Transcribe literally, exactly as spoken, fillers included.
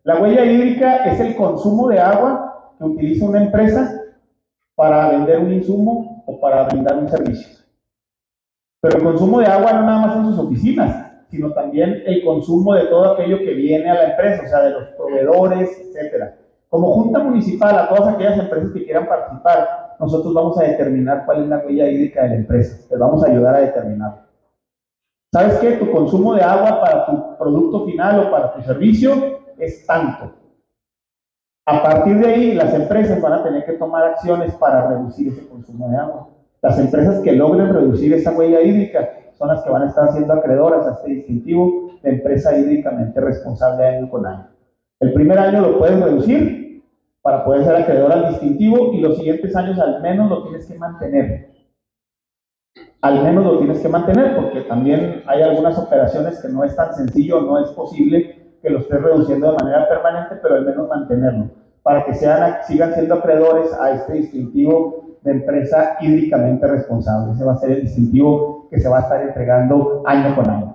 La huella hídrica es el consumo de agua que utiliza una empresa para vender un insumo o para brindar un servicio. Pero el consumo de agua no nada más en sus oficinas, sino también el consumo de todo aquello que viene a la empresa, o sea, de los proveedores, etcétera. Como Junta Municipal, a todas aquellas empresas que quieran participar, nosotros vamos a determinar cuál es la huella hídrica de la empresa. Les vamos a ayudar a determinarlo. ¿Sabes qué? Tu consumo de agua para tu producto final o para tu servicio es tanto. A partir de ahí, las empresas van a tener que tomar acciones para reducir ese consumo de agua. Las empresas que logren reducir esa huella hídrica son las que van a estar siendo acreedoras a este distintivo de empresa hídricamente responsable año con año. El primer año lo puedes reducir para poder ser acreedor al distintivo y los siguientes años al menos lo tienes que mantener. Al menos lo tienes que mantener porque también hay algunas operaciones que no es tan sencillo, no es posible que lo estés reduciendo de manera permanente, pero al menos mantenerlo, para que sean, sigan siendo acreedores a este distintivo de empresa hídricamente responsable. Ese va a ser el distintivo que se va a estar entregando año con año.